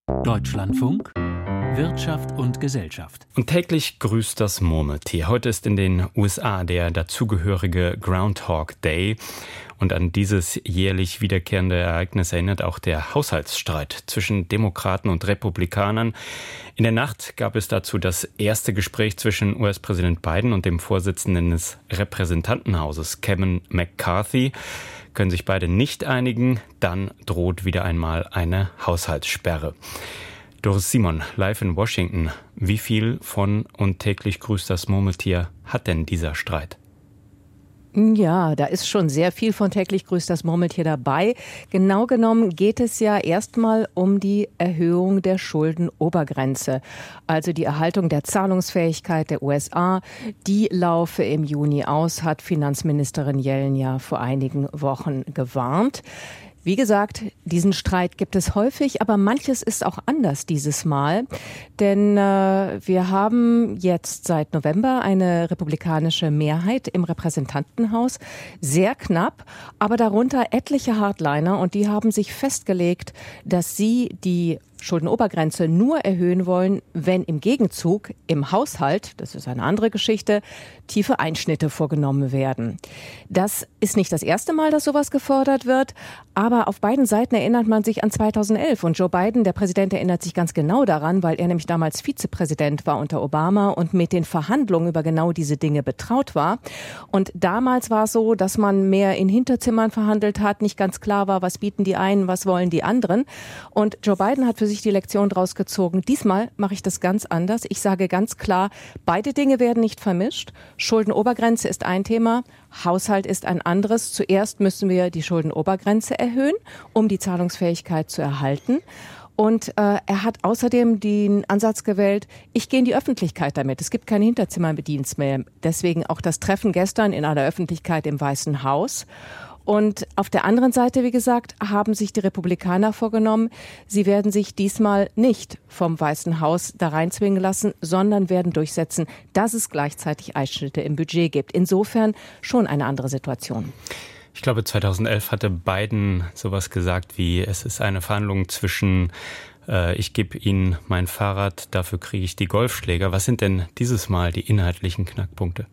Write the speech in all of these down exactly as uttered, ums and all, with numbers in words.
Deutschlandfunk Wirtschaft und Gesellschaft. Und täglich grüßt das Murmeltier. Heute ist in den U S A der dazugehörige Groundhog Day. Und an dieses jährlich wiederkehrende Ereignis erinnert auch der Haushaltsstreit zwischen Demokraten und Republikanern. In der Nacht gab es dazu das erste Gespräch zwischen U S-Präsident Biden und dem Vorsitzenden des Repräsentantenhauses, Kevin McCarthy. Können sich beide nicht einigen, dann droht wieder einmal eine Haushaltssperre. Doris Simon, live in Washington. Wie viel von und täglich grüßt das Murmeltier hat denn dieser Streit? Ja, da ist schon sehr viel von täglich grüßt das Murmeltier dabei. Genau genommen geht es ja erstmal um die Erhöhung der Schuldenobergrenze. Also die Erhaltung der Zahlungsfähigkeit der U S A. Die laufe im Juni aus, hat Finanzministerin Yellen ja vor einigen Wochen gewarnt. Wie gesagt, diesen Streit gibt es häufig, aber manches ist auch anders dieses Mal. Denn äh, wir haben jetzt seit November eine republikanische Mehrheit im Repräsentantenhaus. Sehr knapp, aber darunter etliche Hardliner. Und die haben sich festgelegt, dass sie die Schuldenobergrenze nur erhöhen wollen, wenn im Gegenzug im Haushalt, das ist eine andere Geschichte, tiefe Einschnitte vorgenommen werden. Das ist nicht das erste Mal, dass sowas gefordert wird, aber auf beiden Seiten erinnert man sich an zweitausendelf. Und Joe Biden, der Präsident, erinnert sich ganz genau daran, weil er nämlich damals Vizepräsident war unter Obama und mit den Verhandlungen über genau diese Dinge betraut war. Und damals war es so, dass man mehr in Hinterzimmern verhandelt hat, nicht ganz klar war, was bieten die einen, was wollen die anderen. Und Joe Biden hat für sich die Lektion draus gezogen. Diesmal mache ich das ganz anders. Ich sage ganz klar, beide Dinge werden nicht vermischt. Schuldenobergrenze ist ein Thema, Haushalt ist ein anderes. Zuerst müssen wir die Schuldenobergrenze erhöhen, um die Zahlungsfähigkeit zu erhalten. Und äh, er hat außerdem den Ansatz gewählt, ich gehe in die Öffentlichkeit damit. Es gibt keine Hinterzimmerdienst mehr. Deswegen auch das Treffen gestern in einer Öffentlichkeit im Weißen Haus. Und auf der anderen Seite, wie gesagt, haben sich die Republikaner vorgenommen, sie werden sich diesmal nicht vom Weißen Haus da reinzwingen lassen, sondern werden durchsetzen, dass es gleichzeitig Einschnitte im Budget gibt. Insofern schon eine andere Situation. Ich glaube, zweitausendelf hatte Biden sowas gesagt wie, es ist eine Verhandlung zwischen, äh, ich gebe Ihnen mein Fahrrad, dafür kriege ich die Golfschläger. Was sind denn dieses Mal die inhaltlichen Knackpunkte?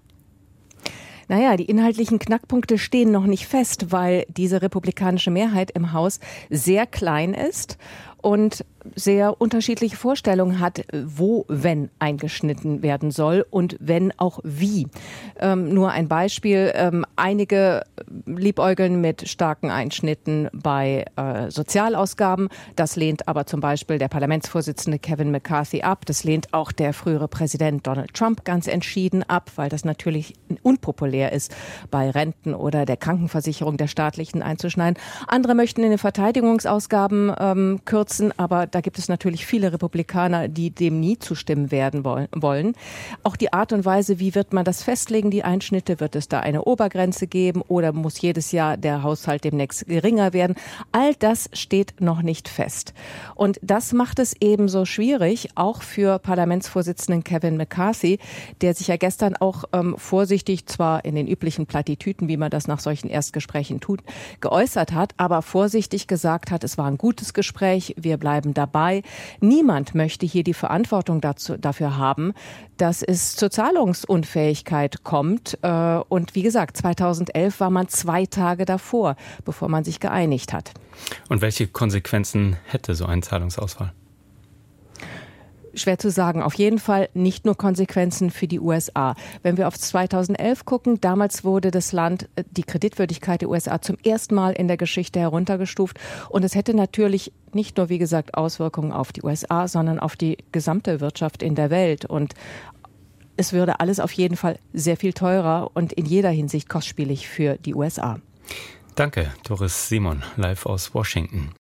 Naja, die inhaltlichen Knackpunkte stehen noch nicht fest, weil diese republikanische Mehrheit im Haus sehr klein ist und sehr unterschiedliche Vorstellungen hat, wo, wenn eingeschnitten werden soll und wenn auch wie. Ähm, nur ein Beispiel, ähm, einige liebäugeln mit starken Einschnitten bei äh, Sozialausgaben. Das lehnt aber zum Beispiel der Parlamentsvorsitzende Kevin McCarthy ab. Das lehnt auch der frühere Präsident Donald Trump ganz entschieden ab, weil das natürlich unpopulär ist, bei Renten oder der Krankenversicherung der staatlichen einzuschneiden. Andere möchten in den Verteidigungsausgaben ähm, kürzen, aber da gibt es natürlich viele Republikaner, die dem nie zustimmen werden wollen. Auch die Art und Weise, wie wird man das festlegen, die Einschnitte, wird es da eine Obergrenze geben oder muss jedes Jahr der Haushalt demnächst geringer werden? All das steht noch nicht fest. Und das macht es eben so schwierig, auch für Parlamentsvorsitzenden Kevin McCarthy, der sich ja gestern auch ähm, vorsichtig, zwar in den üblichen Plattitüten, wie man das nach solchen Erstgesprächen tut, geäußert hat, aber vorsichtig gesagt hat, es war ein gutes Gespräch, wir bleiben dabei. Niemand möchte hier die Verantwortung dazu, dafür haben, dass es zur Zahlungsunfähigkeit kommt. Und wie gesagt, zweitausendelf war man zwei Tage davor, bevor man sich geeinigt hat. Und welche Konsequenzen hätte so ein Zahlungsausfall? Schwer zu sagen. Auf jeden Fall nicht nur Konsequenzen für die U S A. Wenn wir auf zweitausendelf gucken, damals wurde das Land, die Kreditwürdigkeit der U S A zum ersten Mal in der Geschichte heruntergestuft. Und es hätte natürlich nicht nur, wie gesagt, Auswirkungen auf die U S A, sondern auf die gesamte Wirtschaft in der Welt. Und es würde alles auf jeden Fall sehr viel teurer und in jeder Hinsicht kostspielig für die U S A. Danke, Doris Simon, live aus Washington.